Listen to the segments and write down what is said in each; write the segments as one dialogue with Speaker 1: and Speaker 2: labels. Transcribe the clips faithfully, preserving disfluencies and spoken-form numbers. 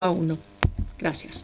Speaker 1: a uno. Gracias.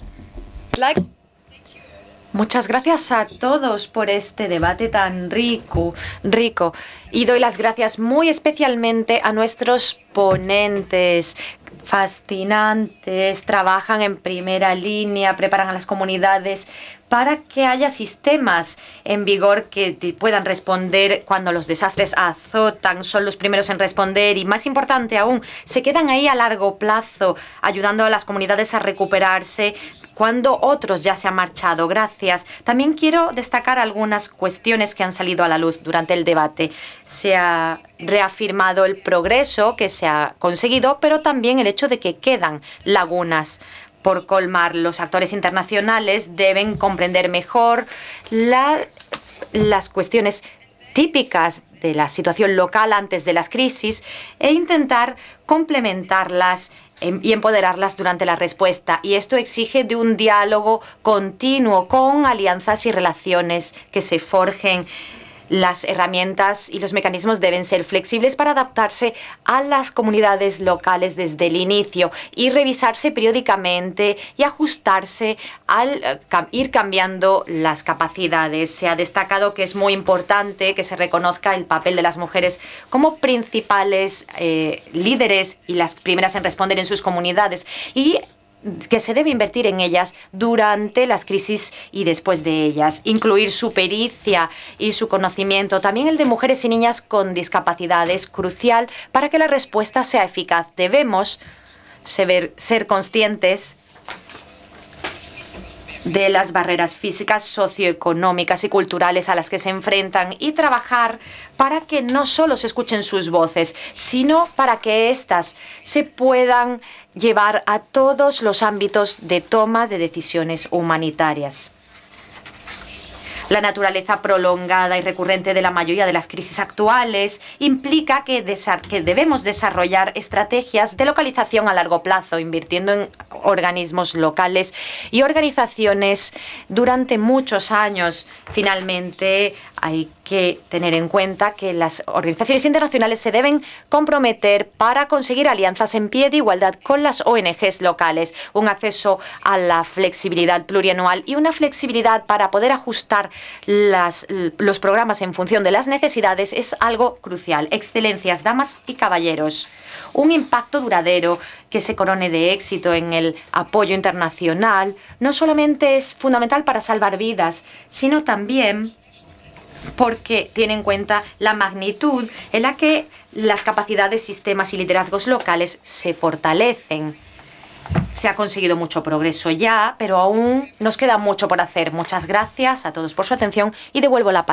Speaker 2: Muchas gracias a todos por este debate tan rico, rico. Y doy las gracias muy especialmente a nuestros ponentes fascinantes, trabajan en primera línea, preparan a las comunidades para que haya sistemas en vigor que puedan responder cuando los desastres azotan, son los primeros en responder y, más importante aún, se quedan ahí a largo plazo, ayudando a las comunidades a recuperarse cuando otros ya se han marchado. Gracias. También quiero destacar algunas cuestiones que han salido a la luz durante el debate. Se ha reafirmado el progreso que se ha conseguido, pero también el hecho de que quedan lagunas por colmar. Los actores internacionales deben comprender mejor la, las cuestiones típicas de la situación local antes de las crisis e intentar complementarlas y empoderarlas durante la respuesta. Y esto exige de un diálogo continuo con alianzas y relaciones que se forjen. Las herramientas y los mecanismos deben ser flexibles para adaptarse a las comunidades locales desde el inicio y revisarse periódicamente y ajustarse al ir cambiando las capacidades. Se ha destacado que es muy importante que se reconozca el papel de las mujeres como principales eh, líderes y las primeras en responder en sus comunidades, y que se debe invertir en ellas durante las crisis y después de ellas, incluir su pericia y su conocimiento, también el de mujeres y niñas con discapacidad, es crucial para que la respuesta sea eficaz. Debemos ser, ser conscientes de las barreras físicas, socioeconómicas y culturales a las que se enfrentan y trabajar para que no solo se escuchen sus voces, sino para que éstas se puedan llevar a todos los ámbitos de toma de decisiones humanitarias. La naturaleza prolongada y recurrente de la mayoría de las crisis actuales implica que, que debemos desarrollar estrategias de localización a largo plazo, invirtiendo en organismos locales y organizaciones durante muchos años. Finalmente, hay que tener en cuenta que las organizaciones internacionales se deben comprometer para conseguir alianzas en pie de igualdad con las O N Ges locales, un acceso a la flexibilidad plurianual y una flexibilidad para poder ajustar las, los programas en función de las necesidades es algo crucial. Excelencias, damas y caballeros, un impacto duradero que se corone de éxito en el apoyo internacional no solamente es fundamental para salvar vidas, sino también porque tiene en cuenta la magnitud en la que las capacidades, sistemas y liderazgos locales se fortalecen. Se ha conseguido mucho progreso ya, pero aún nos queda mucho por hacer. Muchas gracias a todos por su atención y devuelvo la palabra.